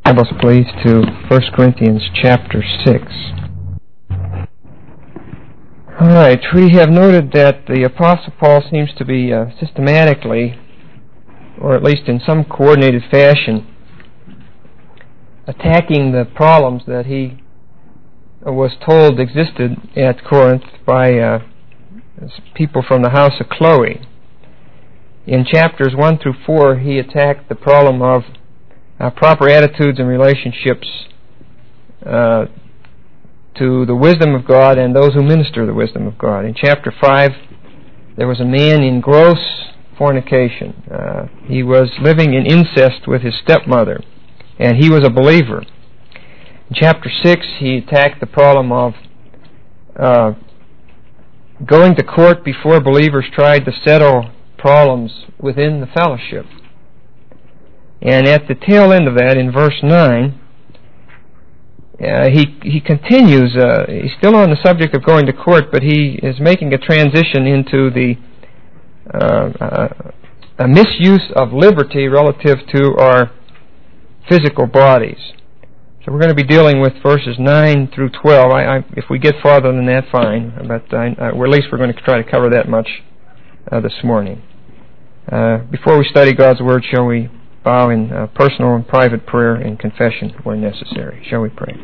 Bibles, please, to 1 Corinthians chapter 6. All right, we have noted that the Apostle Paul seems to be systematically, or at least in some coordinated fashion, attacking the problems that he was told existed at Corinth by people from the house of Chloe. In chapters 1 through 4, he attacked the problem of proper attitudes and relationships to the wisdom of God and those who minister the wisdom of God. In chapter 5, there was a man in gross fornication. He was living in incest with his stepmother, and he was a believer. In chapter 6, he attacked the problem of going to court before believers tried to settle problems within the fellowship. And at the tail end of that, in verse 9, he continues, he's still on the subject of going to court, but he is making a transition into the a misuse of liberty relative to our physical bodies. So we're going to be dealing with verses 9 through 12. If we get farther than that, fine, but or at least we're going to try to cover that much this morning. Before we study God's Word, shall we bow in personal and private prayer and confession where necessary? Shall we pray?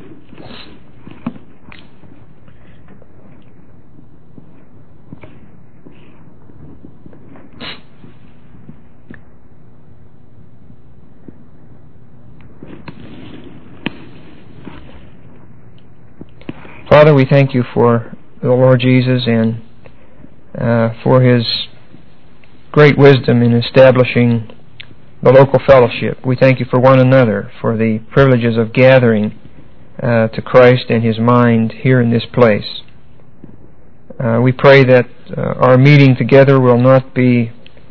Father, we thank you for the Lord Jesus and for His great wisdom in establishing the local fellowship. We thank you for one another, for the privileges of gathering to Christ and His mind here in this place. We pray that our meeting together will not be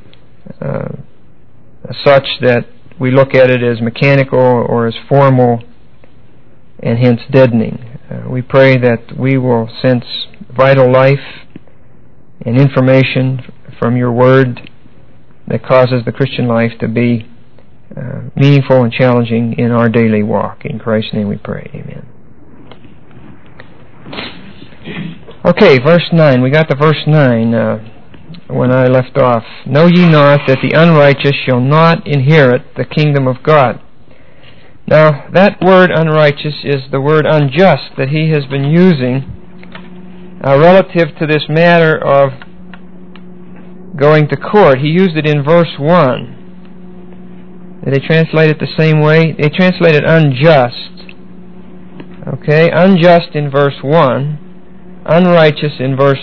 such that we look at it as mechanical or as formal and hence deadening. We pray that we will sense vital life and information from your Word that causes the Christian life to be meaningful and challenging in our daily walk. In Christ's name we pray. Amen. Okay, verse 9. We got to verse 9 when I left off. Know ye not that the unrighteous shall not inherit the kingdom of God? Now, that word unrighteous is the word unjust that he has been using relative to this matter of going to court. He used it in verse 1. Did they translate it the same way? They translated unjust. Okay, unjust in verse 1, unrighteous in verse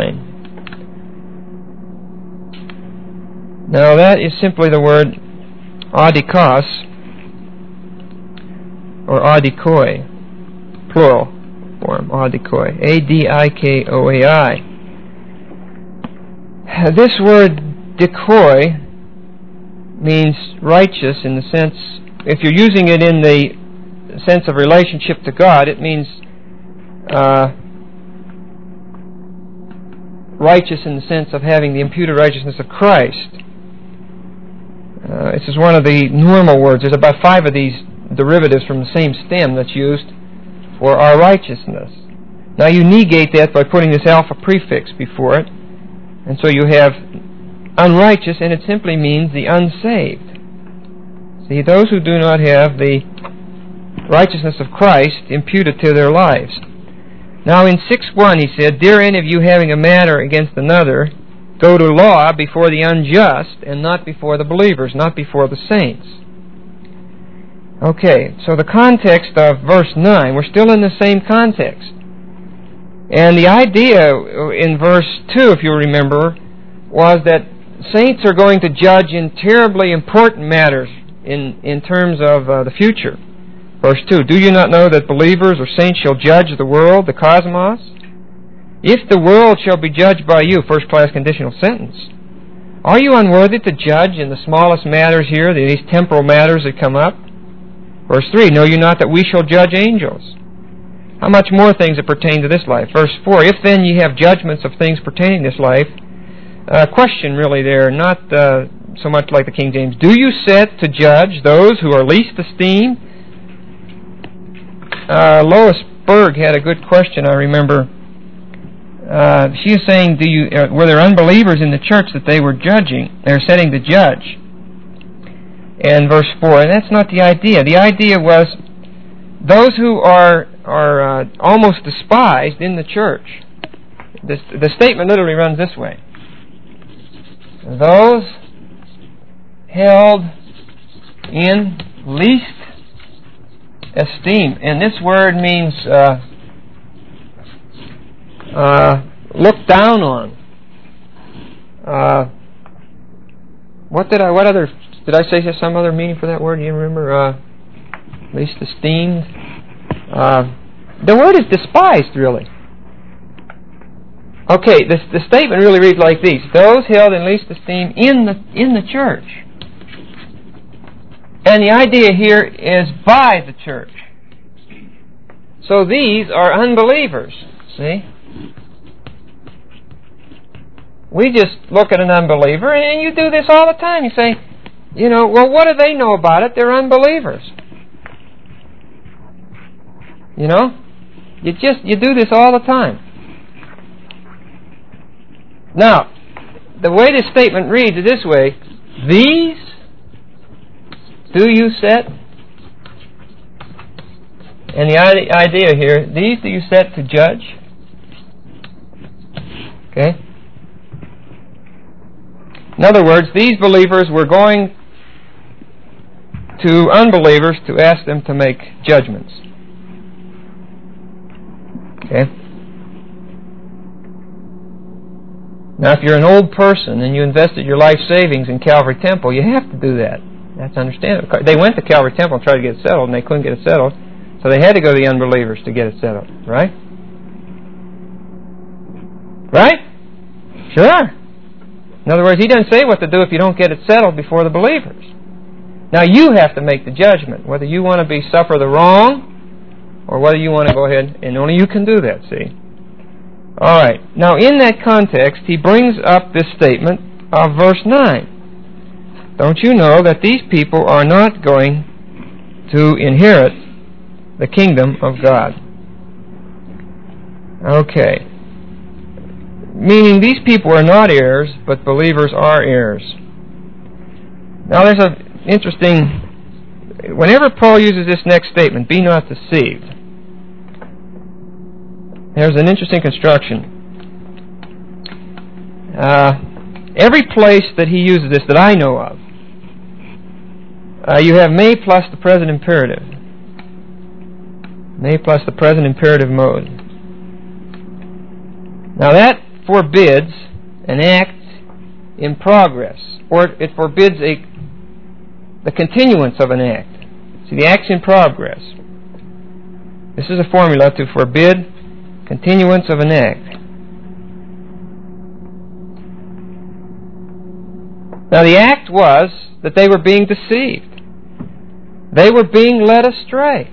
9. Now that is simply the word adikos, or adikoi, plural form, adikoi, A-D-I-K-O-A-I. This word dikoi means righteous in the sense, if you're using it in the sense of relationship to God, it means righteous in the sense of having the imputed righteousness of Christ. This is one of the normal words. There's about 5 of these derivatives from the same stem that's used for our righteousness. Now you negate that by putting this alpha prefix before it, and so you have unrighteous, and it simply means the unsaved. See, those who do not have the righteousness of Christ imputed to their lives. Now in 6:1 he said, Dare any of you having a matter against another, go to law before the unjust, and not before the believers, not before the saints. Okay, so the context of verse 9, we're still in the same context. And the idea in verse 2, if you remember, was that saints are going to judge in terribly important matters in terms of the future. Verse 2, Do you not know that believers or saints shall judge the world, the cosmos? If the world shall be judged by you, first-class conditional sentence, are you unworthy to judge in the smallest matters here, these temporal matters that come up? Verse 3, Know you not that we shall judge angels? How much more things that pertain to this life? Verse 4, If then ye have judgments of things pertaining to this life, question really there, not so much like the King James, do you set to judge those who are least esteemed? Lois Berg had a good question, I remember. She is saying, were there unbelievers in the church that they were judging? They were setting the judge. And verse 4, and that's not the idea. The idea was those who are almost despised in the church. The statement literally runs this way. Those held in least esteem. And this word means looked down on. What other did I say some other meaning for that word? Do you remember? Least esteemed. The word is despised, really. Okay, the statement really reads like these: those held in least esteem in the church. And the idea here is by the church. So these are unbelievers. See? We just look at an unbeliever, and you do this all the time. You say, well, what do they know about it? They're unbelievers. You do this all the time. Now, the way this statement reads is this way: these do you set? And the idea here, these do you set to judge? Okay? In other words, these believers were going to unbelievers to ask them to make judgments. Okay? Now, if you're an old person and you invested your life savings in Calvary Temple, you have to do that. That's understandable. They went to Calvary Temple and tried to get it settled, and they couldn't get it settled, so they had to go to the unbelievers to get it settled. Right? Right? Sure. In other words, he doesn't say what to do if you don't get it settled before the believers. Now, you have to make the judgment, whether you want to suffer the wrong or whether you want to go ahead, and only you can do that, see? All right. Now, in that context, he brings up this statement of verse 9. Don't you know that these people are not going to inherit the kingdom of God? Okay. Meaning these people are not heirs, but believers are heirs. Now, there's an interesting... Whenever Paul uses this next statement, be not deceived, there's an interesting construction. Every place that he uses this that I know of, you have may plus the present imperative. May plus the present imperative mode. Now that forbids an act in progress, or it forbids the continuance of an act. See, the act's in progress. This is a formula to forbid continuance of an act. Now the act was that they were being deceived. They were being led astray.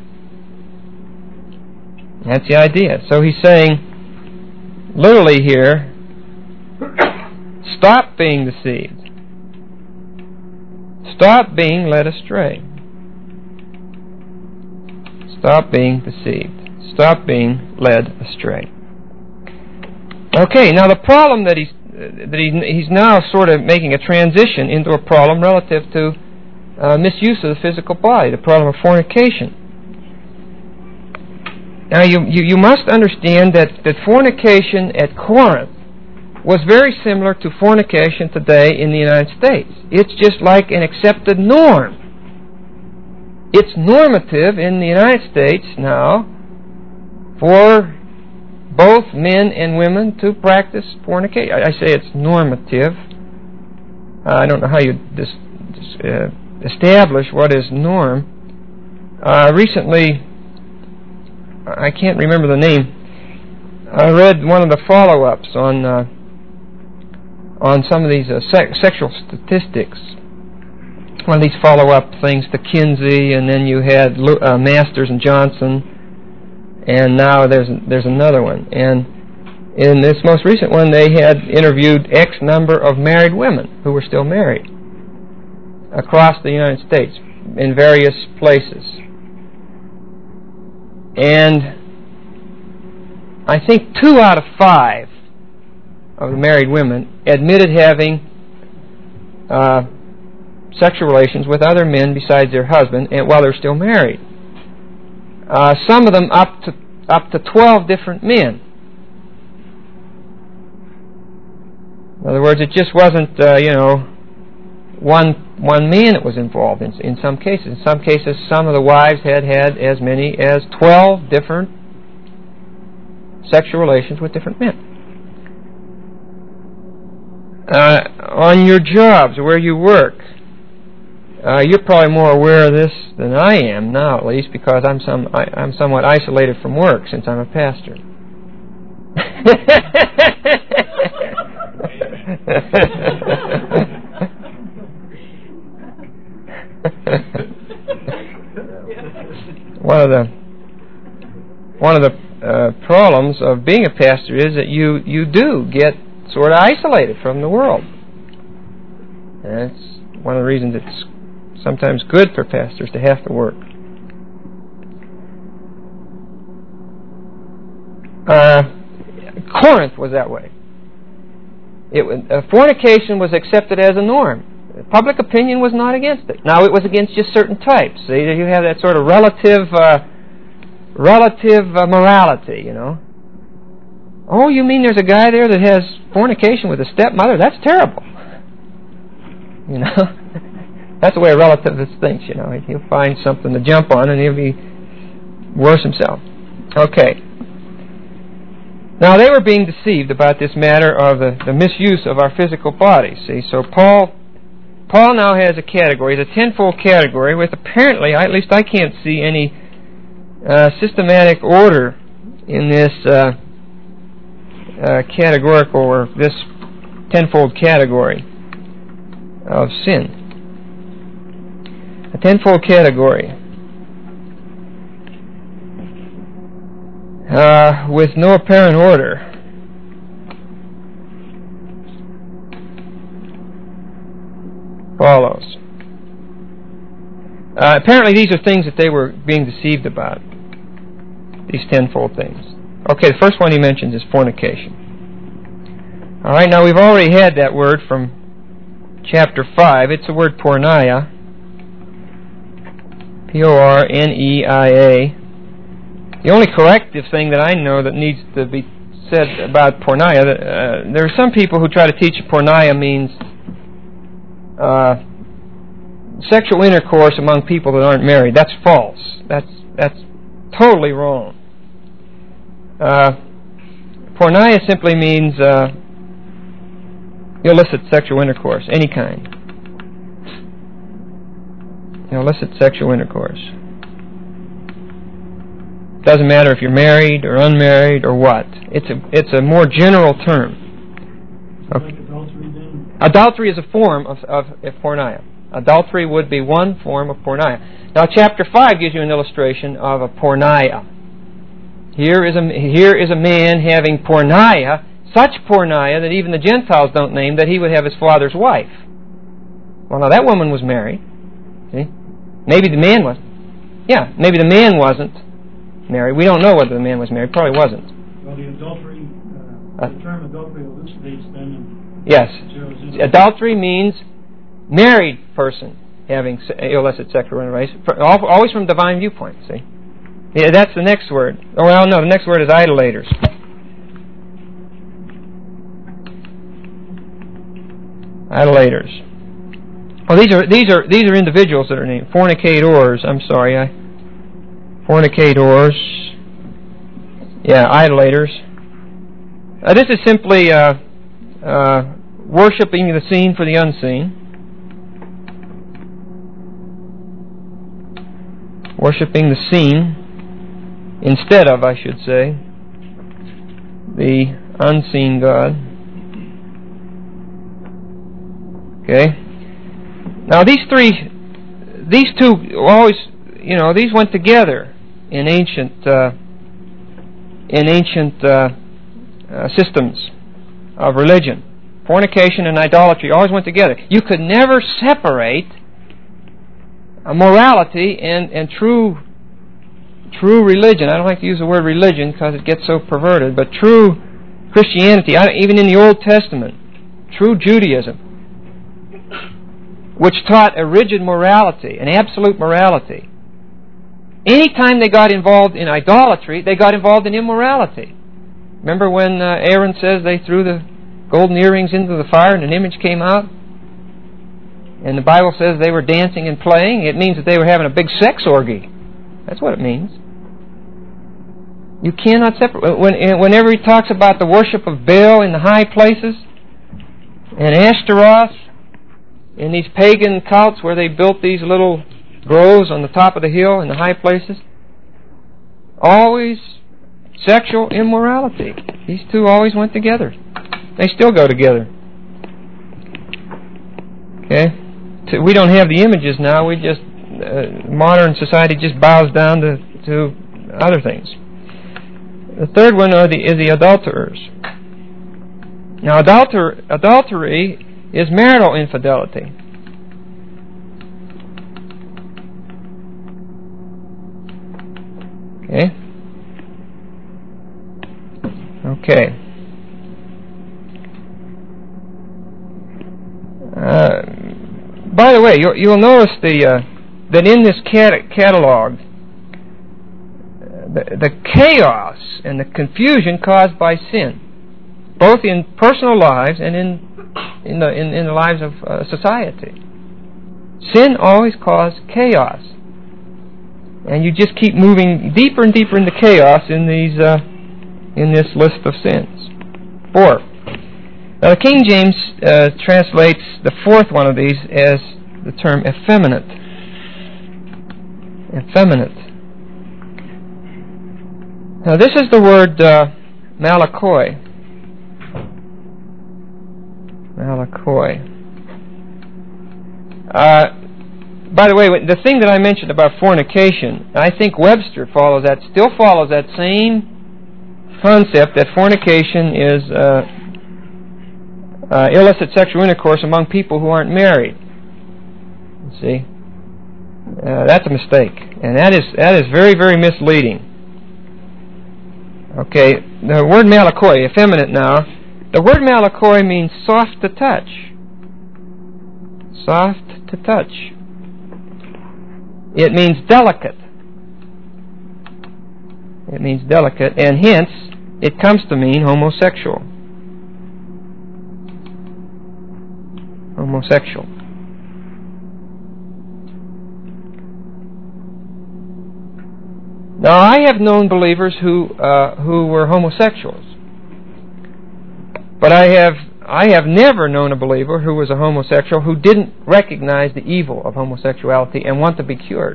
That's the idea. So he's saying, literally here, stop being deceived. Stop being led astray. Stop being deceived. Stop being led astray. Okay, now the problem that he's now sort of making a transition into a problem relative to misuse of the physical body, the problem of fornication. Now you must understand that fornication at Corinth was very similar to fornication today in the United States. It's just like an accepted norm. It's normative in the United States now for both men and women to practice fornication. I say it's normative. I don't know how you establish what is norm. Recently, I can't remember the name, I read one of the follow-ups on some of these sexual statistics. One of these follow-up things to Kinsey, and then you had Masters and Johnson, and now there's another one. And in this most recent one, they had interviewed X number of married women who were still married across the United States in various places. And I think 2 out of 5 of the married women admitted having sexual relations with other men besides their husband, and while they're still married. Some of them up to 12 different men. In other words, it just wasn't one man that was involved in some cases. In some cases, some of the wives had as many as 12 different sexual relations with different men. On your jobs, where you work, you're probably more aware of this than I am now, at least, because I'm somewhat isolated from work since I'm a pastor. One of the problems of being a pastor is that you do get sort of isolated from the world. And that's one of the reasons it's sometimes good for pastors to have to work. Corinth was that way. Fornication was accepted as a norm. Public opinion was not against it. Now, it was against just certain types. So you have that sort of relative morality, you know. Oh, you mean there's a guy there that has fornication with a stepmother? That's terrible. You know, that's the way a relativist thinks, you know. He'll find something to jump on and he'll be worse himself. Okay. Now, they were being deceived about this matter of the misuse of our physical bodies. See, so Paul now has a category, it's a tenfold category, with apparently, at least I can't see any systematic order in this categorical or this tenfold category of sin. A tenfold category with no apparent order. Follows. Apparently these are things that they were being deceived about. These tenfold things. Okay, the first one he mentions is fornication. Alright, now we've already had that word from chapter 5. It's the word porneia. P-O-R-N-E-I-A. The only corrective thing that I know that needs to be said about porneia, there are some people who try to teach porneia means sexual intercourse among people that aren't married. That's false. That's totally wrong. Porneia simply means illicit sexual intercourse, any kind. Illicit sexual intercourse. Doesn't matter if you're married or unmarried or what. It's a more general term. Okay. Like adultery then? Adultery is a form of porneia. Adultery would be one form of porneia. Now, chapter 5 gives you an illustration of a porneia. Here is a man having porneia, such porneia that even the Gentiles don't name, that he would have his father's wife. Well, now that woman was married. See? Maybe the man was. Yeah, maybe the man wasn't married. We don't know whether the man was married. Probably wasn't. Well, the adultery, the term adultery elucidates then. Yes. Adultery means married person having illicit sexual intercourse, always from divine viewpoint, see? Yeah, that's the next word. Oh, well, no, the next word is idolaters. Idolaters. Oh, these are individuals that are named fornicators. I'm sorry, fornicators. Yeah, idolaters. This is simply worshiping the seen for the unseen. Worshipping the seen instead of, I should say, the unseen God. Okay. Now these two always, these went together in ancient systems of religion. Fornication and idolatry always went together. You could never separate morality and true true religion, I don't like to use the word religion because it gets so perverted, but true Christianity, even in the Old Testament, true Judaism, which taught a rigid morality, an absolute morality. Anytime they got involved in idolatry, they got involved in immorality. Remember when Aaron says they threw the golden earrings into the fire and an image came out? And the Bible says they were dancing and playing. It means that they were having a big sex orgy. That's what it means. You cannot separate. Whenever he talks about the worship of Baal in the high places, and Ashtaroth, in these pagan cults where they built these little groves on the top of the hill in the high places, always sexual immorality. These two always went together. They still go together. Okay? We don't have the images now. We just modern society just bows down to other things. The third one is the adulterers. Now, adultery is marital infidelity. Okay. By the way, you'll notice that in this catalog, the chaos and the confusion caused by sin, both in personal lives and in the lives of society. Sin always caused chaos, and you just keep moving deeper and deeper into chaos in this list of sins. 4. Now, the King James translates the fourth one of these as the term effeminate. Effeminate. Now, this is the word malakoi. Malakoi. By the way, the thing that I mentioned about fornication, I think Webster still follows that same concept that fornication is illicit sexual intercourse among people who aren't married. You see, that's a mistake, and that is very, very misleading. Okay, the word malakoi, effeminate now. The word malakoi means soft to touch. Soft to touch. It means delicate. It means delicate, and hence it comes to mean homosexual. Homosexual. Now, I have known believers who were homosexuals, but I have never known a believer who was a homosexual who didn't recognize the evil of homosexuality and want to be cured.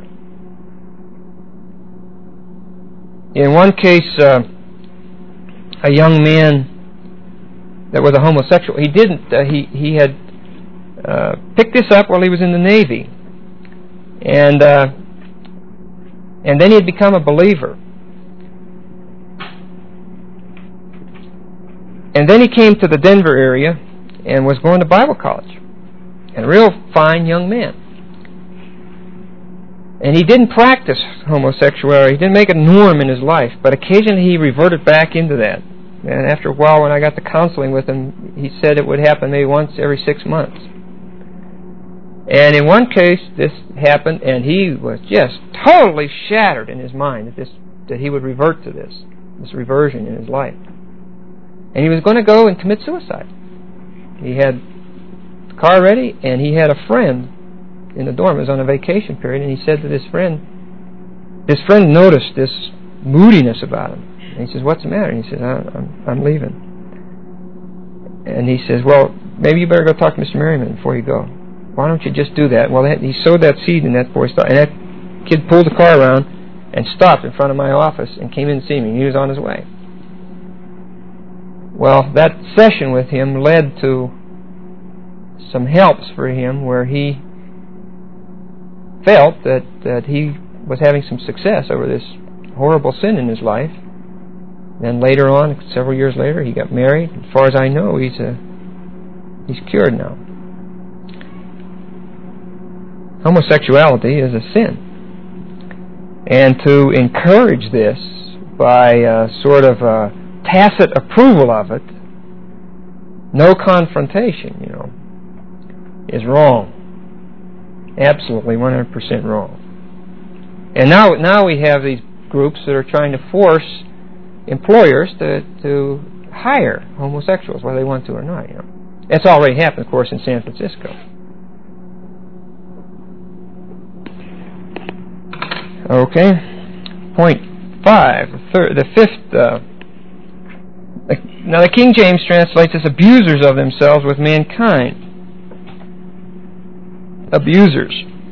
In one case, a young man that was a homosexual, he had picked this up while he was in the Navy, and then he had become a believer. And then he came to the Denver area and was going to Bible college. And a real fine young man. And he didn't practice homosexuality. He didn't make a norm in his life. But occasionally he reverted back into that. And after a while, when I got to counseling with him, he said it would happen maybe once every 6 months. And in one case, this happened, and he was just totally shattered in his mind that he would revert to this reversion in his life. And he was going to go and commit suicide. He had the car ready, and he had a friend in the dorm. It was on a vacation period, and he said to this friend noticed this moodiness about him. And he says, "What's the matter?" And he says, I'm leaving. And he says, "Well, maybe you better go talk to Mr. Merriman before you go. Why don't you just do that?" Well, he sowed that seed in that boy's thought. And that kid pulled the car around and stopped in front of my office and came in to see me. He was on his way. Well, that session with him led to some helps for him where he felt that he was having some success over this horrible sin in his life. Then later on, several years later, he got married. As far as I know, he's cured now. Homosexuality is a sin. and to encourage this by sort of tacit approval of it, no confrontation, is wrong. Absolutely 100% wrong. And now we have these groups that are trying to force employers to hire homosexuals, whether they want to or not. That's already happened, of course, in San Francisco. Okay. Point 5, the fifth. Now the King James translates as abusers of themselves with mankind. Abusers.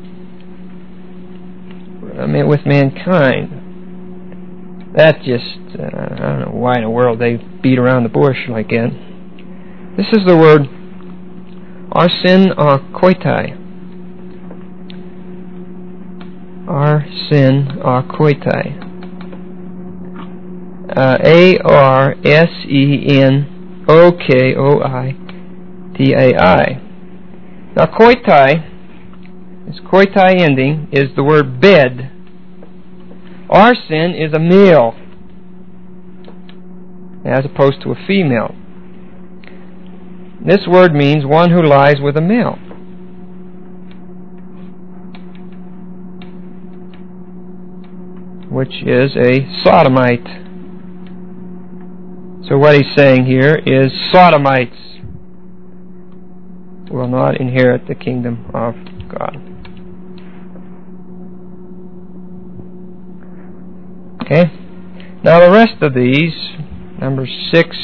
With mankind. That just, I don't know why in the world they beat around the bush like that. This is the word arsenokoitai. Arsenokoitai. Arsenokoitai. Now koitai, this koitai ending is the word bed. Arsen is a male as opposed to a female. This word means one who lies with a male. Which is a sodomite. So what he's saying here is sodomites will not inherit the kingdom of God. Okay. Now the rest of these, number 6,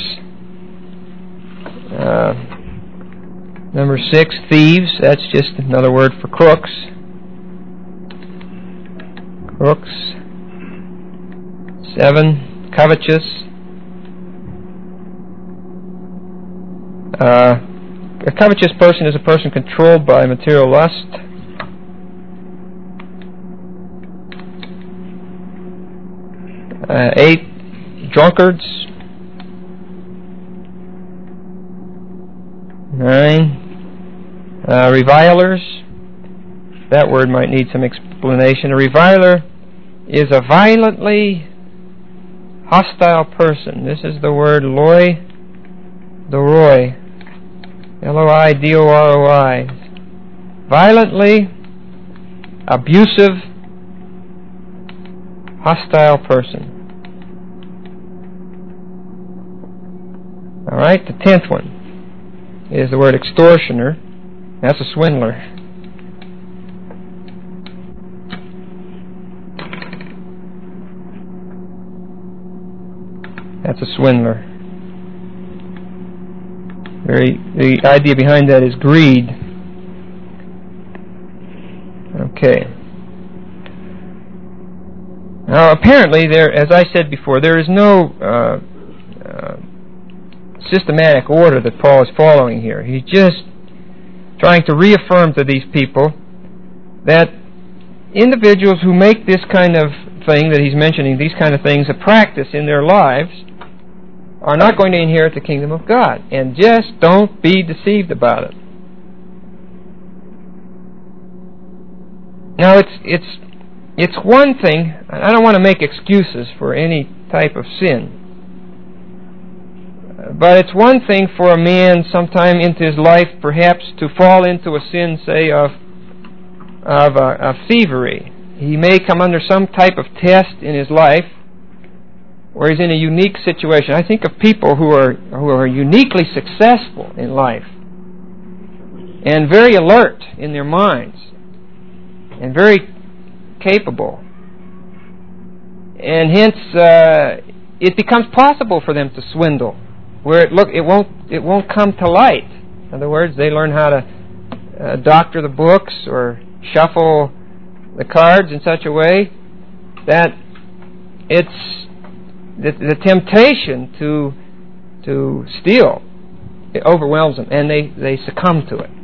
thieves. That's just another word for crooks. Crooks. 7, covetous. A covetous person is a person controlled by material lust. 8, drunkards. 9, revilers. That word might need some explanation. A reviler is a violently hostile person. This is the word loidoroi. Loidoroi. Violently abusive, hostile person. Alright, the 10th one is the word extortioner. That's a swindler. That's a swindler. The idea behind that is greed. Okay. Now, apparently, as I said before, there is no systematic order that Paul is following here. He's just trying to reaffirm to these people that individuals who make this kind of thing that he's mentioning, these kind of things, a practice in their lives, are not going to inherit the kingdom of God. And just don't be deceived about it. Now, it's one thing, I don't want to make excuses for any type of sin, but it's one thing for a man sometime into his life perhaps to fall into a sin, say, of thievery. He may come under some type of test in his life where he's in a unique situation. I think of people who are uniquely successful in life and very alert in their minds and very capable, and hence it becomes possible for them to swindle, where it won't come to light. In other words, they learn how to doctor the books or shuffle the cards in such a way that it's the temptation to steal, it overwhelms them, and they succumb to it.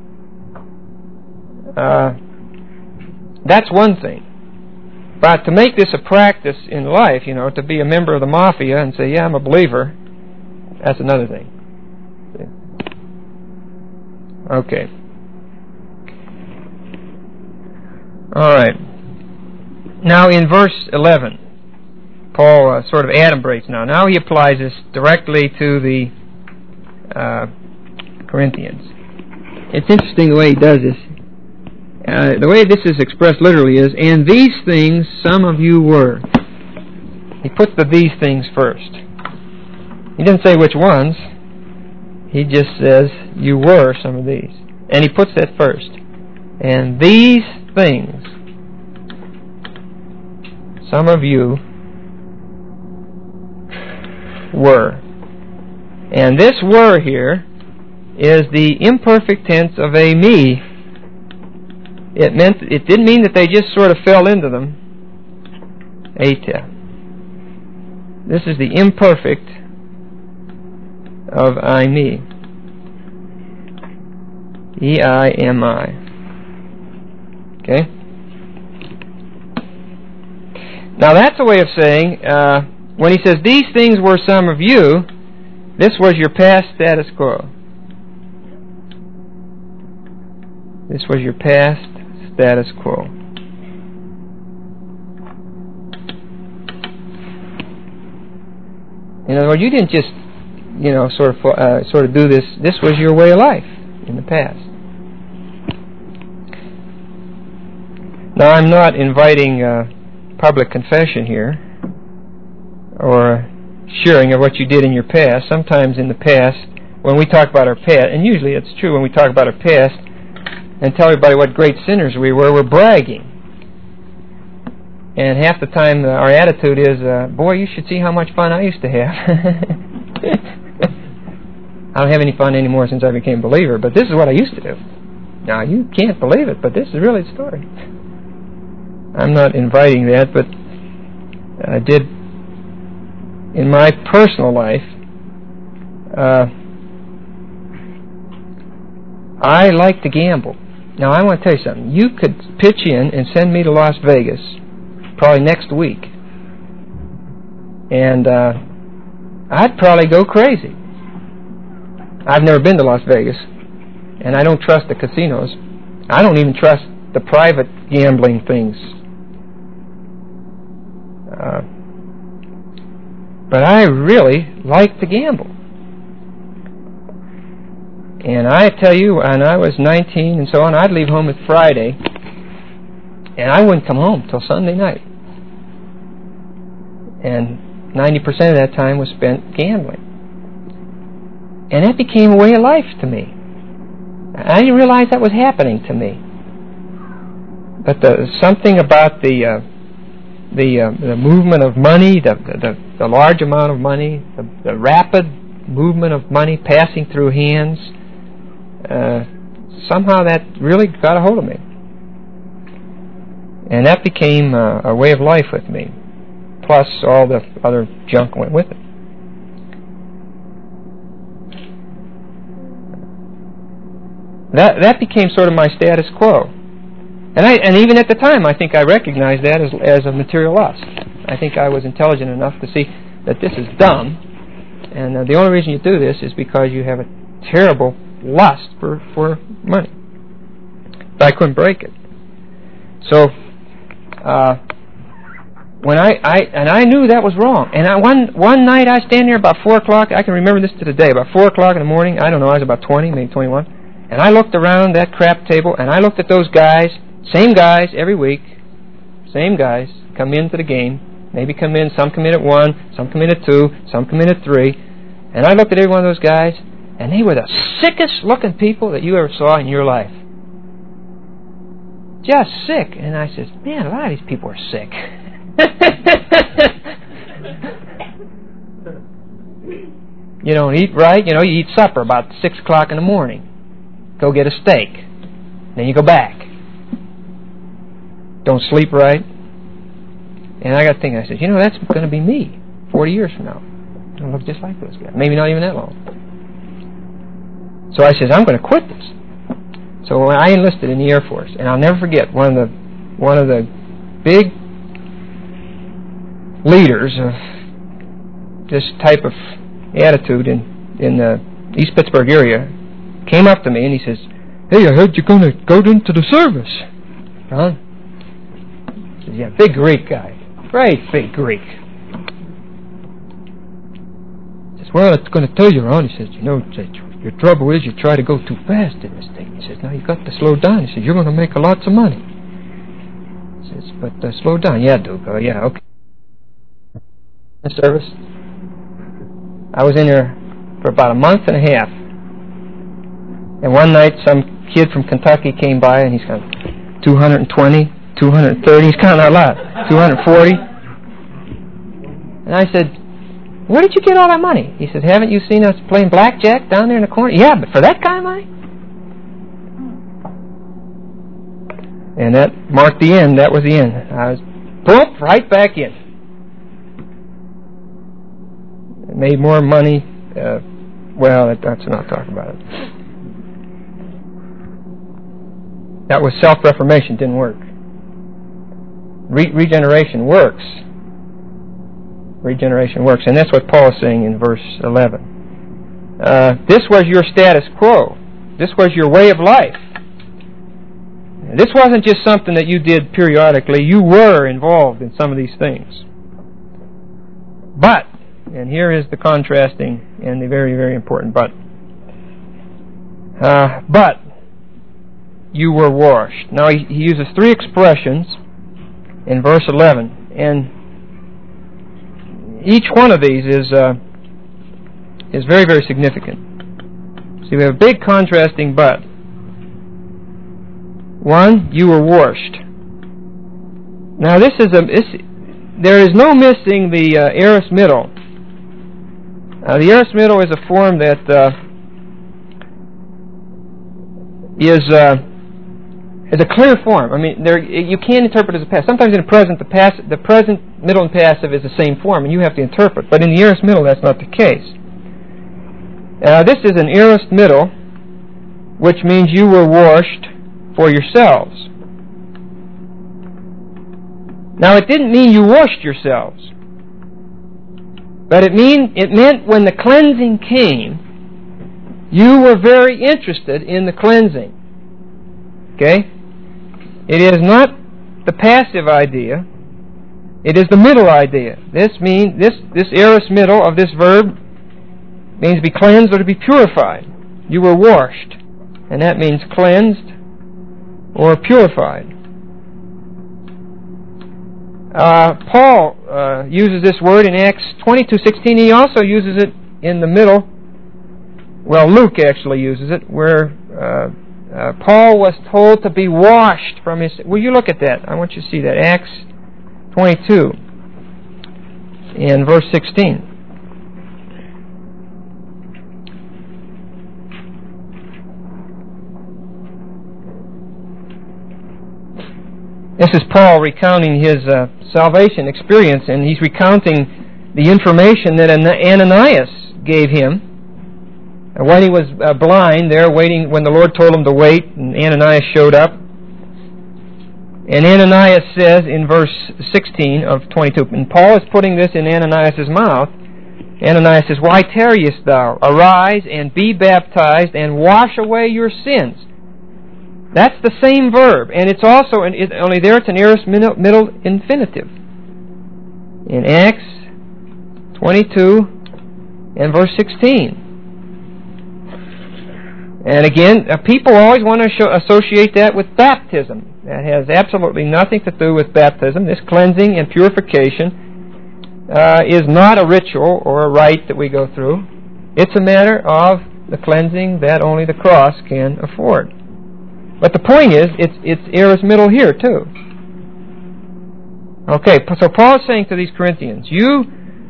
That's one thing. But to make this a practice in life, to be a member of the mafia and say, yeah, I'm a believer, that's another thing. Okay. All right. Now in verse 11, Paul sort of adumbrates now. Now he applies this directly to the Corinthians. It's interesting the way he does this. The way this is expressed literally is, and these things some of you were. He puts the these things first. He doesn't say which ones. He just says, you were some of these. And he puts that first. And these things, some of you were. And this were here is the imperfect tense of a me. It didn't mean that they just sort of fell into them. Eta. This is the imperfect of I me. E-I-M-I. Okay? Now that's a way of saying, when he says, these things were some of you, this was your past status quo. This was your past status quo. In other words, you didn't just, sort of do this. This was your way of life in the past. Now, I'm not inviting public confession here, or sharing of what you did in your past. Sometimes in the past, when we talk about our past, and usually it's true when we talk about our past and tell everybody what great sinners we were, we're bragging. And half the time our attitude is, boy, you should see how much fun I used to have. I don't have any fun anymore since I became a believer, but this is what I used to do. Now, you can't believe it, but this is really the story. I'm not inviting that, but I did, in my personal life, I like to gamble. Now, I want to tell you something. You could pitch in and send me to Las Vegas probably next week, and I'd probably go crazy. I've never been to Las Vegas, and I don't trust the casinos. I don't even trust the private gambling things. But I really like to gamble. And I tell you, when I was 19 and so on, I'd leave home at Friday, and I wouldn't come home till Sunday night. And 90% of that time was spent gambling. And that became a way of life to me. I didn't realize that was happening to me. But something about the movement of money, the large amount of money, the rapid movement of money passing through hands, somehow that really got a hold of me. And that became a way of life with me, plus all the other junk went with it. That became sort of my status quo. And even at the time, I think I recognized that as a material lust. I think I was intelligent enough to see that this is dumb, and the only reason you do this is because you have a terrible lust for money. But I couldn't break it. So when I knew that was wrong. And one night I stand there about 4 o'clock. I can remember this to the day. About 4 o'clock in the morning. I don't know. I was about 20, maybe 21. And I looked around that crap table, and I looked at those guys. Same guys every week. Same guys come into the game. Maybe come in. Some come in at 1. Some come in at 2. Some come in at 3. And I looked at every one of those guys, and they were the sickest looking people that you ever saw in your life. Just sick. And I said, man, a lot of these people are sick. You don't eat right. You eat supper about 6 o'clock in the morning. Go get a steak. Then you go back. Don't sleep right. And I got thinking, I said, that's going to be me 40 years from now. I look just like those guys. Maybe not even that long. So I said, I'm going to quit this. So when I enlisted in the Air Force, and I'll never forget, one of the big leaders of this type of attitude in the East Pittsburgh area came up to me and he says, hey, I heard you're going to go into the service. Huh? says, yeah, big Greek guy. Great big Greek. He says, well, it's going to tell you, Ron. He says, you know, your trouble is you try to go too fast in this thing. He says, now you got to slow down. He says, you're going to make lots of money. He says, but slow down. Yeah, Duke. Oh, yeah, okay. The service. I was in there for about a month and a half. And one night, some kid from Kentucky came by, and he's got 220, 230. He's counting out loud. 240. And I said, where did you get all that money? He said, haven't you seen us playing blackjack down there in the corner? Yeah, but for that kind of money? And that marked the end. That was the end. I was boom, right back in. Made more money. Well, let's not talk about it. That was self-reformation. Didn't work. Regeneration works. Regeneration works. And that's what Paul is saying in verse 11. This was your status quo. This was your way of life. This wasn't just something that you did periodically. You were involved in some of these things. But, and here is the contrasting and the very, very important but. But you were washed. Now he uses three expressions in verse 11, and each one of these is very, very significant. See, we have a big contrasting but. One, you were washed. Now there is no missing the aorist middle. The aorist middle is a form that is a clear form. I mean, you can't interpret it as a past. Sometimes in the present, the present, middle, and passive is the same form, and you have to interpret. But in the aorist middle, that's not the case. This is an aorist middle, which means you were washed for yourselves. Now, it didn't mean you washed yourselves, but it meant when the cleansing came, you were very interested in the cleansing. Okay? It is not the passive idea. It is the middle idea. This aorist middle of this verb means to be cleansed or to be purified. You were washed, and that means cleansed or purified. Paul uses this word in Acts 22:16. He also uses it in the middle. Well, Luke actually uses it, where Paul was told to be washed from his... Will you look at that? I want you to see that. Acts 22 in verse 16. This is Paul recounting his salvation experience, and he's recounting the information that Ananias gave him when he was blind there, waiting when the Lord told him to wait, and Ananias showed up. And Ananias says in verse 16 of 22, and Paul is putting this in Ananias' mouth. Ananias says, why tarriest thou? Arise and be baptized and wash away your sins. That's the same verb, and it's also, only there it's an aorist middle infinitive. In Acts 22 and verse 16. And again, people always want to associate that with baptism. That has absolutely nothing to do with baptism. This cleansing and purification is not a ritual or a rite that we go through. It's a matter of the cleansing that only the cross can afford. But the point is, it's aorist middle here too. Okay, so Paul's saying to these Corinthians, you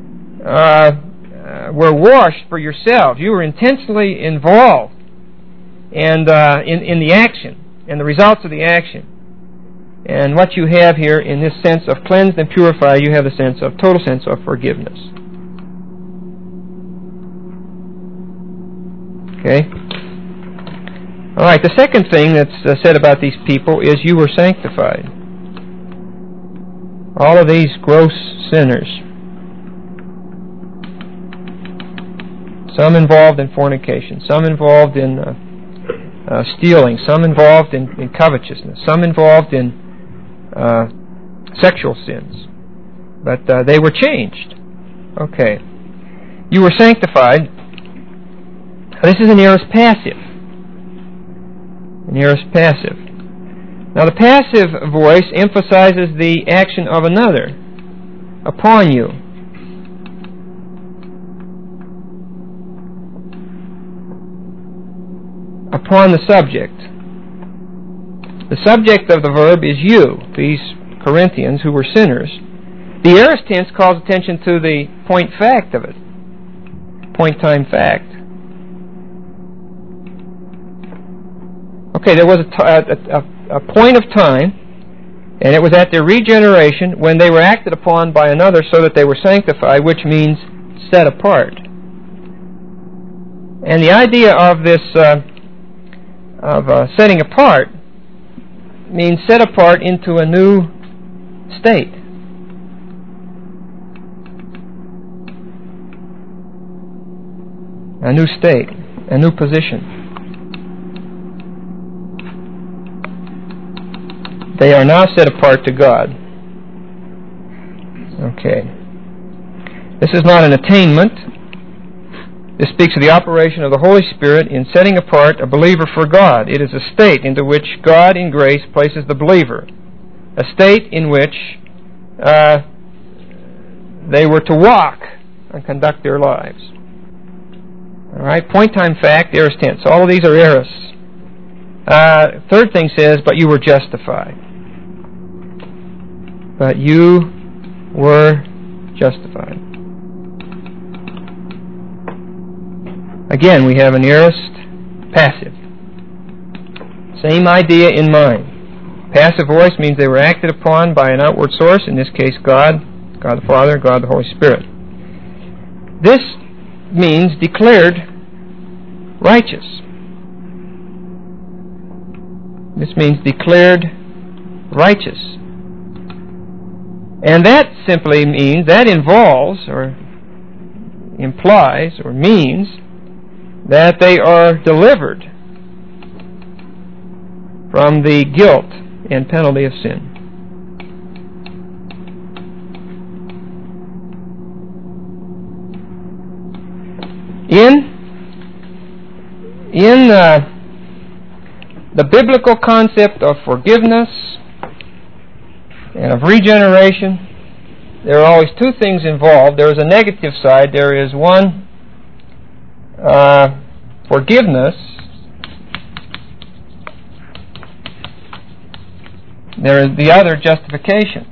were washed for yourselves. You were intentionally involved and in the action and the results of the action. And what you have here in this sense of cleansed and purified, you have the total sense of forgiveness. Okay? All right, the second thing that's said about these people is you were sanctified. All of these gross sinners. Some involved in fornication, some involved in stealing, some involved in covetousness, some involved in sexual sins. But they were changed. Okay. You were sanctified. This is an aorist passive. An aorist passive. Now the passive voice emphasizes the action of another upon you. Upon the subject. The subject of the verb is you, these Corinthians who were sinners. The aorist tense calls attention to the point fact of it. Point time fact. Okay, there was a point of time, and it was at their regeneration when they were acted upon by another so that they were sanctified, which means set apart. And the idea of this setting apart means set apart into a new state. A new state, a new position. They are now set apart to God. Okay. This is not an attainment. This speaks of the operation of the Holy Spirit in setting apart a believer for God. It is a state into which God in grace places the believer. A state in which they were to walk and conduct their lives. All right, point time fact, aorist tense. All of these are aorists. Third thing says, but you were justified. But you were justified. Again, we have an aorist passive. Same idea in mind. Passive voice means they were acted upon by an outward source, in this case God, God the Father, God the Holy Spirit. This means declared righteous. This means declared righteous. And that simply means, that involves, or implies, or means, that they are delivered from the guilt and penalty of sin. In the biblical concept of forgiveness and of regeneration, there are always two things involved. There is a negative side. There is one, forgiveness. There is the other, justification.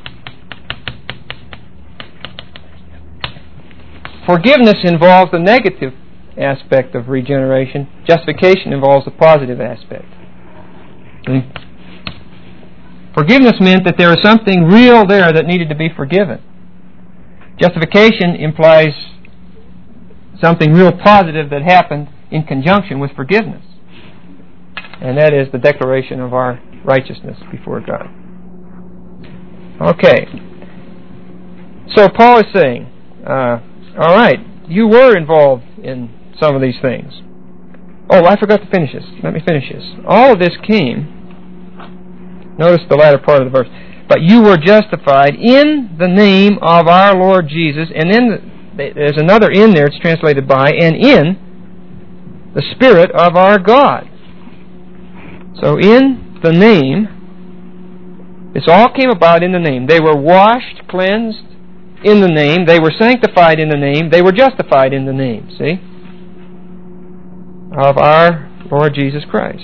Forgiveness involves the negative aspect of regeneration. Justification involves the positive aspect. Forgiveness meant that there was something real there that needed to be forgiven. Justification implies something real positive that happened in conjunction with forgiveness. And that is the declaration of our righteousness before God. Okay. So Paul is saying, all right, you were involved in some of these things. Oh, I forgot to finish this. Let me finish this. All of this came, notice the latter part of the verse, but you were justified in the name of our Lord Jesus, and then there's another in there, it's translated by, and in the Spirit of our God. So in the name, this all came about in the name. They were washed, cleansed in the name. They were sanctified in the name. They were justified in the name, see? Of our Lord Jesus Christ.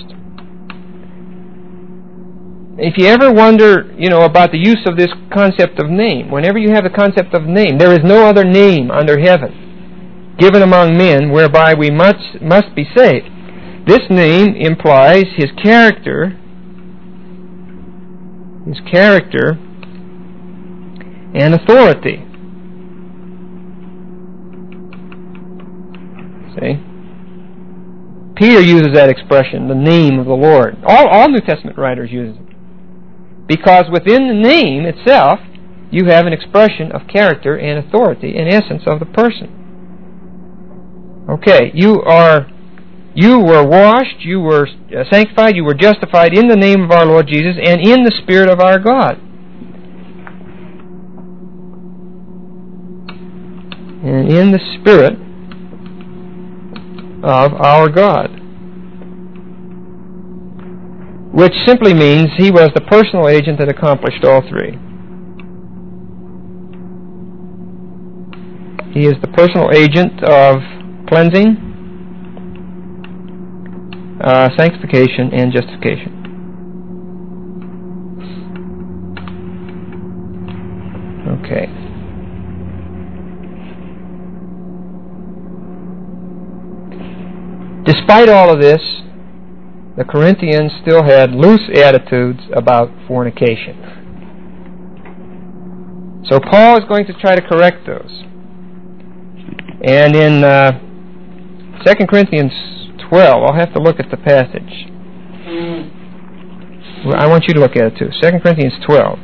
If you ever wonder, about the use of this concept of name, whenever you have the concept of name, there is no other name under heaven given among men whereby we must be saved. This name implies His character and authority. See? Peter uses that expression, the name of the Lord. All New Testament writers use it. Because within the name itself, you have an expression of character and authority and essence of the person. Okay, you were washed, you were sanctified, you were justified in the name of our Lord Jesus and in the Spirit of our God. and in the Spirit of our God. Which simply means He was the personal agent that accomplished all three. He is the personal agent of cleansing, sanctification, and justification. Okay. Despite all of this, the Corinthians still had loose attitudes about fornication. So Paul is going to try to correct those. And in 2 Corinthians 12, I'll have to look at the passage. Well, I want you to look at it too. 2 Corinthians 12.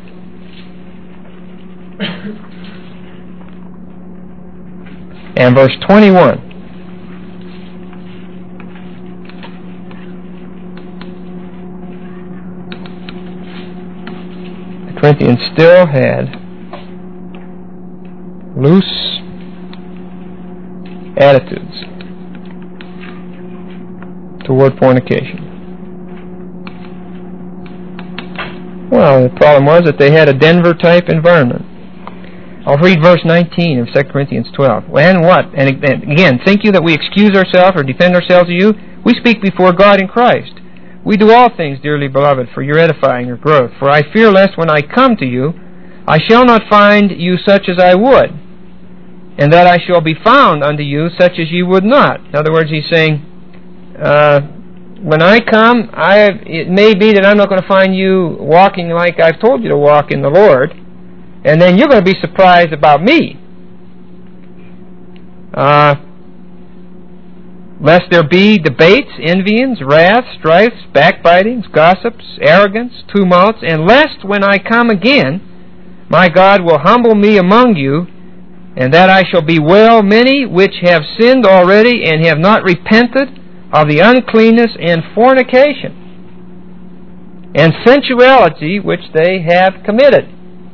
And verse 21. The Corinthians still had loose attitudes toward fornication. Well, the problem was that they had a Denver-type environment. I'll read verse 19 of 2 Corinthians 12. And what? And again, think you that we excuse ourselves or defend ourselves to you? We speak before God in Christ. We do all things, dearly beloved, for your edifying, your growth. For I fear lest when I come to you, I shall not find you such as I would, and that I shall be found unto you such as ye would not. In other words, he's saying, when I come, it may be that I'm not going to find you walking like I've told you to walk in the Lord, and then you're going to be surprised about me. Lest there be debates, envyings, wrath, strifes, backbitings, gossips, arrogance, tumults, and lest when I come again, my God will humble me among you, and that I shall bewail many which have sinned already and have not repented of the uncleanness and fornication and sensuality which they have committed.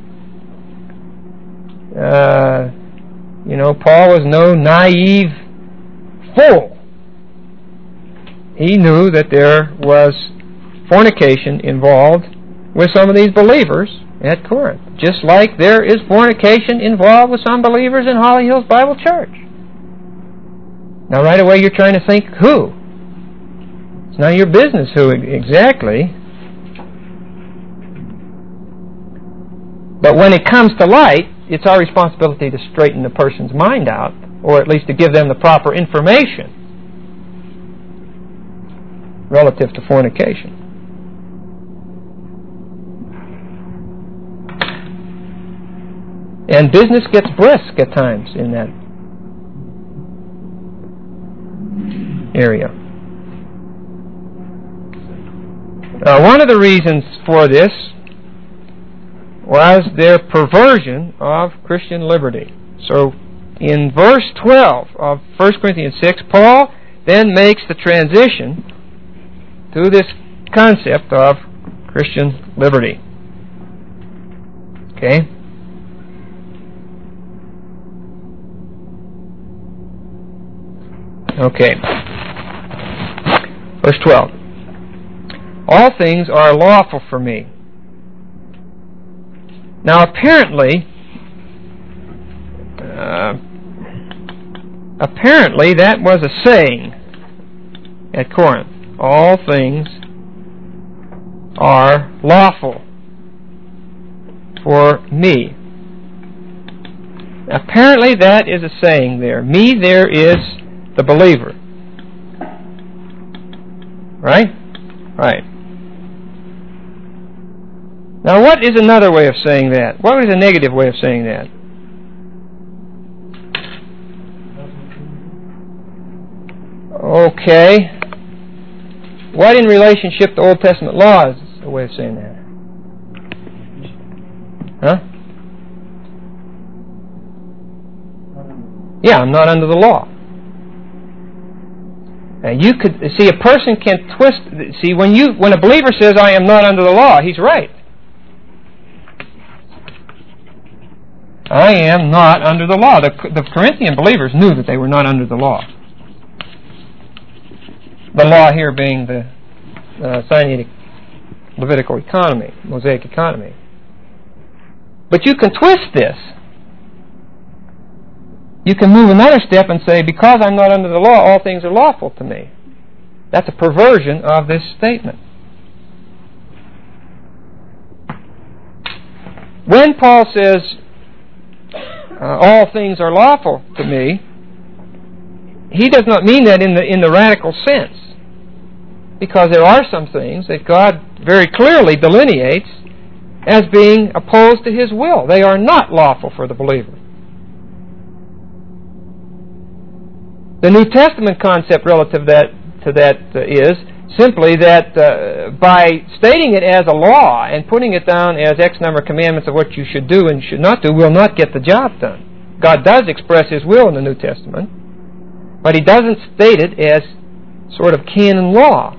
Paul was no naive fool. He knew that there was fornication involved with some of these believers at Corinth, just like there is fornication involved with some believers in Holly Hills Bible Church. Now, right away, you're trying to think who. It's none of your business who exactly. But when it comes to light, it's our responsibility to straighten the person's mind out, or at least to give them the proper information relative to fornication. And business gets brisk at times in that area. One of the reasons for this was their perversion of Christian liberty. So in verse 12 of 1 Corinthians 6, Paul then makes the transition to this concept of Christian liberty. Okay? Okay. Verse 12. All things are lawful for me. Now, apparently that was a saying at Corinth. All things are lawful for me. Apparently that is a saying there. Me there is the believer. Right? Right. Now, what is another way of saying that? What is a negative way of saying that? Okay. What in relationship to Old Testament law is a way of saying that? Huh? Yeah, I'm not under the law. Now you could see a person can twist. See, when a believer says, "I am not under the law," he's right. I am not under the law. The Corinthian believers knew that they were not under the law. The law here being the Sinaitic Levitical economy, Mosaic economy. But you can twist this. You can move another step and say, because I'm not under the law, all things are lawful to me. That's a perversion of this statement. When Paul says, all things are lawful to me, he does not mean that in the radical sense. Because there are some things that God very clearly delineates as being opposed to His will. They are not lawful for the believer. The New Testament concept relative to that is simply that by stating it as a law and putting it down as X number of commandments of what you should do and should not do will not get the job done. God does express His will in the New Testament, but He doesn't state it as sort of canon law.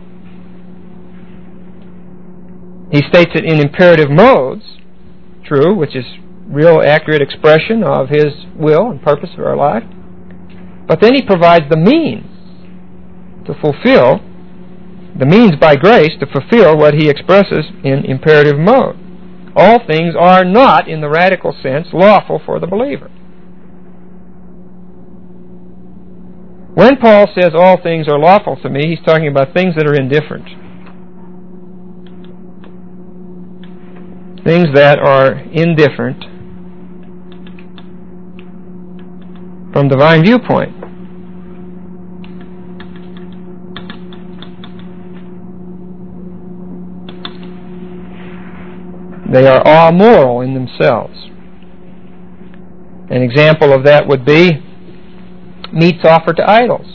He states it in imperative modes, true, which is real accurate expression of His will and purpose for our life. But then He provides the means to fulfill, the means by grace to fulfill what He expresses in imperative mode. All things are not, in the radical sense, lawful for the believer. When Paul says all things are lawful to me, he's talking about things that are indifferent. Things that are indifferent from divine viewpoint. They are all moral in themselves. An example of that would be meats offered to idols.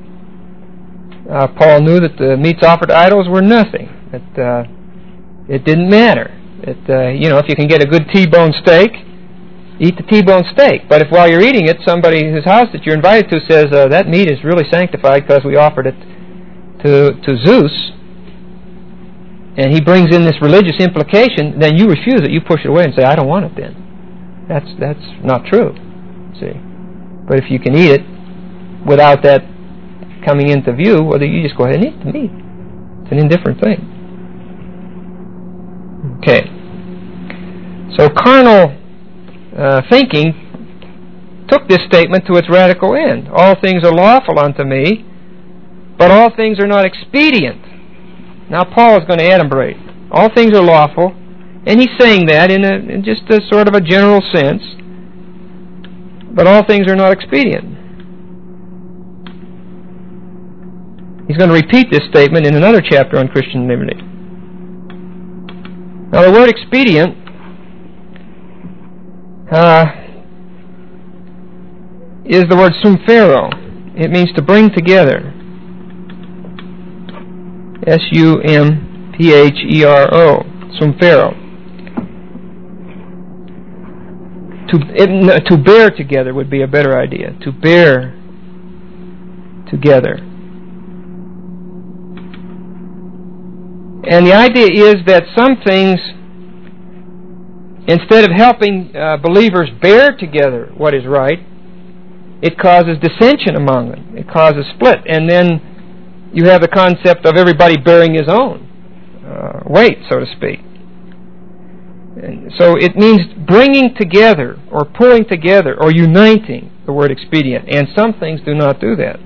Paul knew that the meats offered to idols were nothing. That it didn't matter. If you can get a good T-bone steak, eat the T-bone steak. But if while you're eating it, somebody whose house that you're invited to says, that meat is really sanctified because we offered it to Zeus, and he brings in this religious implication, then you refuse it. You push it away and say, I don't want it then. That's not true. See? But if you can eat it without that coming into view, well, you just go ahead and eat the meat. It's an indifferent thing. Okay. So carnal thinking took this statement to its radical end. All things are lawful unto me, but all things are not expedient. Now Paul is going to adumbrate. All things are lawful, and he's saying that in just a sort of a general sense, but all things are not expedient. He's going to repeat this statement in another chapter on Christian liberty. Now the word expedient is the word sumphero. It means to bring together. S-U-M-P-H-E-R-O. Sumphero. To bear together would be a better idea. To bear together. And the idea is that some things, instead of helping believers bear together what is right, it causes dissension among them. It causes split. And then you have the concept of everybody bearing his own weight, so to speak. And so it means bringing together, or pulling together, or uniting, the word expedient. And some things do not do that.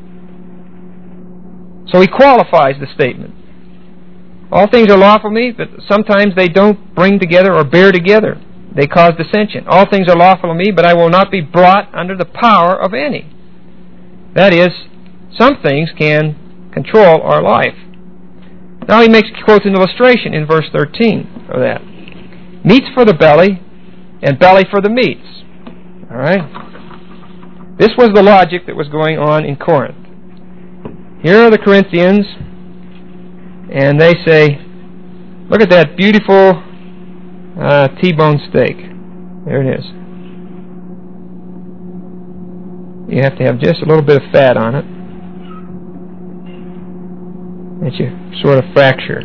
So he qualifies the statement. All things are lawful to me, but sometimes they don't bring together or bear together. They cause dissension. All things are lawful to me, but I will not be brought under the power of any. That is, some things can control our life. Now he quotes an illustration in verse 13 of that. Meats for the belly, and belly for the meats. All right? This was the logic that was going on in Corinth. Here are the Corinthians, and they say, look at that beautiful T-bone steak. There it is. You have to have just a little bit of fat on it. That you sort of fracture.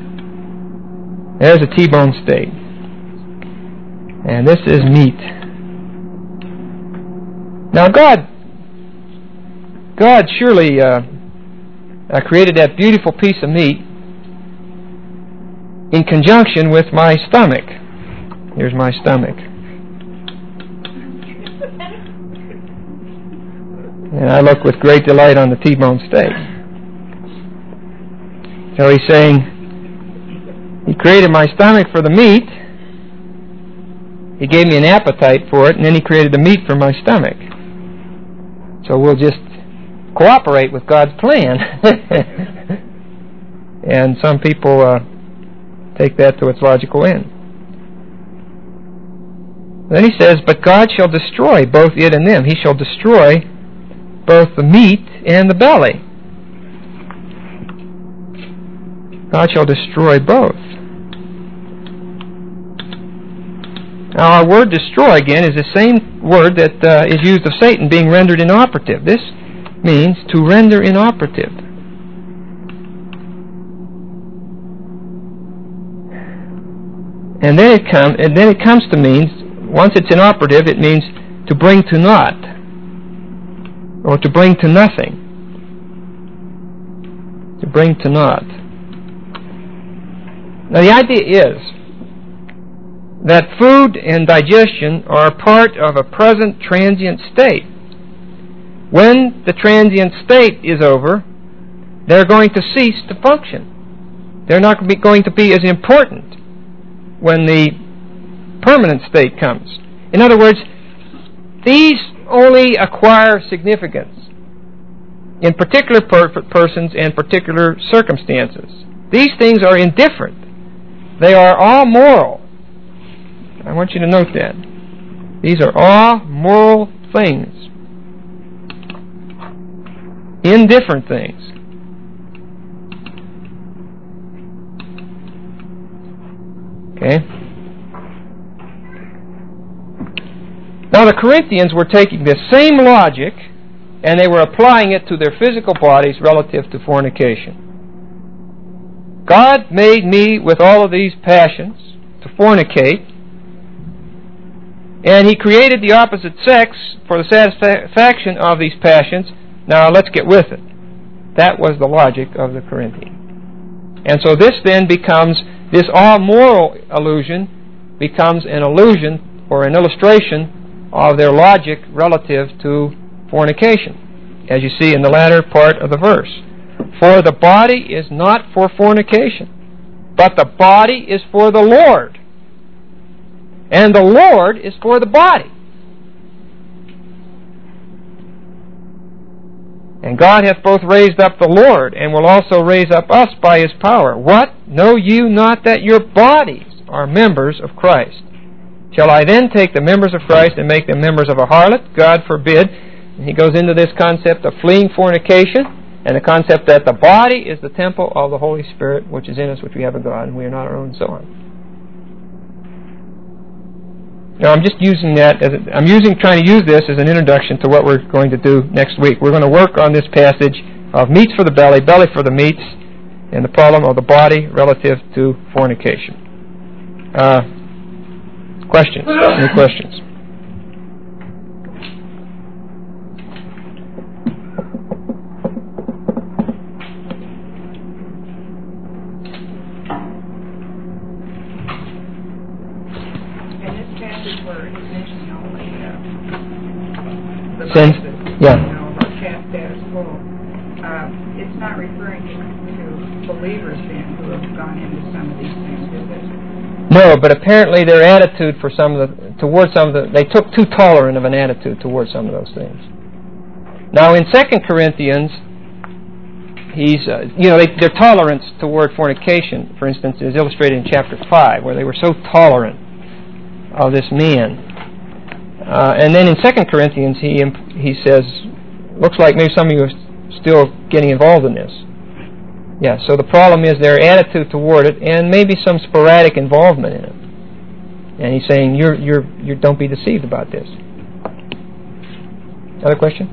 There's a T-bone steak. And this is meat. Now God surely created that beautiful piece of meat in conjunction with my stomach. Here's my stomach. And I look with great delight on the T-bone steak. So he's saying, He created my stomach for the meat. He gave me an appetite for it, and then He created the meat for my stomach. So we'll just cooperate with God's plan. And some people take that to its logical end. Then he says, but God shall destroy both it and them. He shall destroy both the meat and the belly. God shall destroy both. Now our word destroy, again, is the same word that is used of Satan being rendered inoperative. This means to render inoperative. And then it comes to mean, once it's inoperative, it means to bring to naught, or to bring to nothing. To bring to naught. Now the idea is that food and digestion are part of a present transient state. When the transient state is over, they're going to cease to function. They're not going to be as important when the permanent state comes. In other words, these only acquire significance in particular persons and particular circumstances. These things are indifferent. They are all moral. I want you to note that. These are all moral things. Indifferent things. Okay? Now the Corinthians were taking this same logic and they were applying it to their physical bodies relative to fornication. God made me with all of these passions to fornicate, and He created the opposite sex for the satisfaction of these passions. Now let's get with it. That was the logic of the Corinthians. And so this then becomes, this all-moral illusion becomes an illusion or an illustration of their logic relative to fornication, as you see in the latter part of the verse. For the body is not for fornication, but the body is for the Lord, and the Lord is for the body. And God hath both raised up the Lord, and will also raise up us by His power. What? Know you not that your bodies are members of Christ? Shall I then take the members of Christ and make them members of a harlot? God forbid. And he goes into this concept of fleeing fornication, and the concept that the body is the temple of the Holy Spirit, which is in us, which we have of God, and we are not our own, and so on. Now, I'm just using that trying to use this as an introduction to what we're going to do next week. We're going to work on this passage of meats for the belly, belly for the meats, and the problem of the body relative to fornication. Questions? Any questions? Sins? Yeah. It's not referring to believers then who have gone into some of these things, is it? No, but apparently their attitude they took too tolerant of an attitude towards some of those things. Now in 2 Corinthians, their tolerance toward fornication, for instance, is illustrated in chapter 5, where they were so tolerant of this man. And then in 2 Corinthians, he says, looks like maybe some of you are still getting involved in this. Yeah, so the problem is their attitude toward it, and maybe some sporadic involvement in it. And he's saying, you don't be deceived about this. Other question?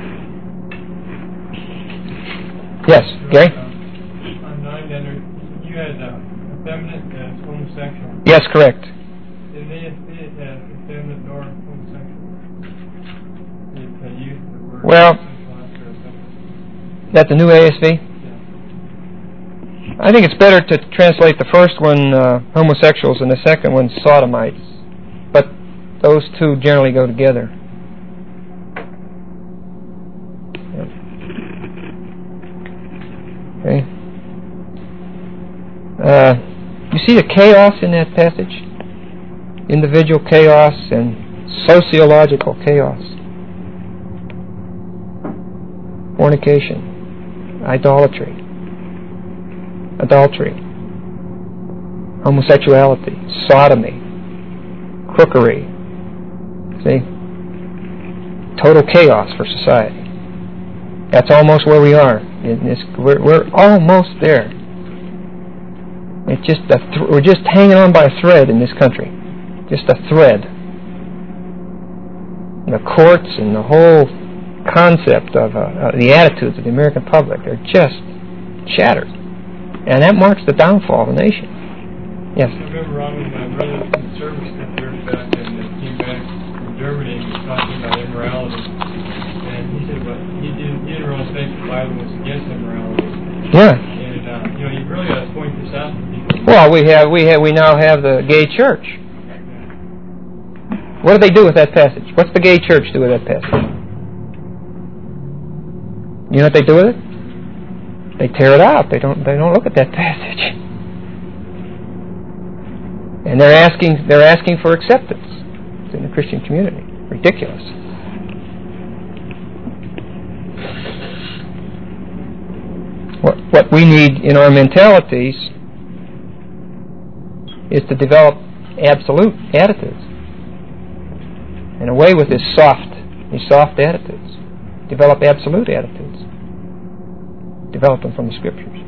Yes, Gary? On 9, then, you that's homosexual. Yes, correct. In the ASB it has effeminate nor homosexual. They use the word Well, homosexual after effeminate. That's the new ASV? Yeah. I think it's better to translate the first one homosexuals and the second one sodomites. But those two generally go together. Okay. You see the chaos in that passage? Individual chaos and sociological chaos. Fornication, idolatry, adultery, homosexuality, sodomy, crookery. See? Total chaos for society. That's almost where we are. We're almost there. It's just we're just hanging on by a thread in this country. Just a thread. And the courts and the whole concept of the attitudes of the American public are just shattered. And that marks the downfall of the nation. Yes? I remember Ron, when my brother was in service years back and came back from Germany and was talking about immorality. And he said, but he didn't really think the Bible was against immorality. Yeah. And you really got to point this out to people. Well, we now have the gay church. What do they do with that passage? What's the gay church do with that passage? You know what they do with it? They tear it out. They don't look at that passage. And they're asking for acceptance in the Christian community. Ridiculous. What we need in our mentalities is to develop absolute attitudes and away with these soft attitudes. Develop absolute attitudes. Develop them from the Scriptures.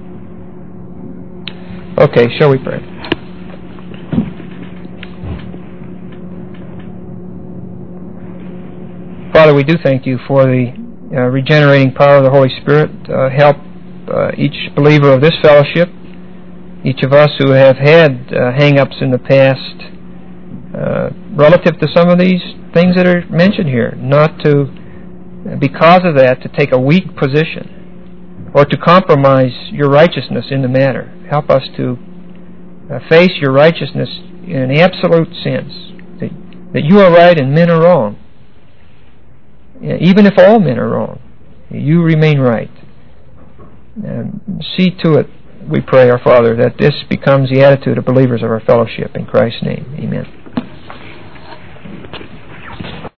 Okay, shall we pray? Father, we do thank you for the regenerating power of the Holy Spirit. Help each believer of this fellowship, each of us who have had hang-ups in the past relative to some of these things that are mentioned here, not to, because of that, to take a weak position or to compromise your righteousness in the matter. Help us to face your righteousness in an absolute sense, that you are right and men are wrong. Even if all men are wrong, you remain right. See to it, we pray, our Father, that this becomes the attitude of believers of our fellowship. In Christ's name, amen.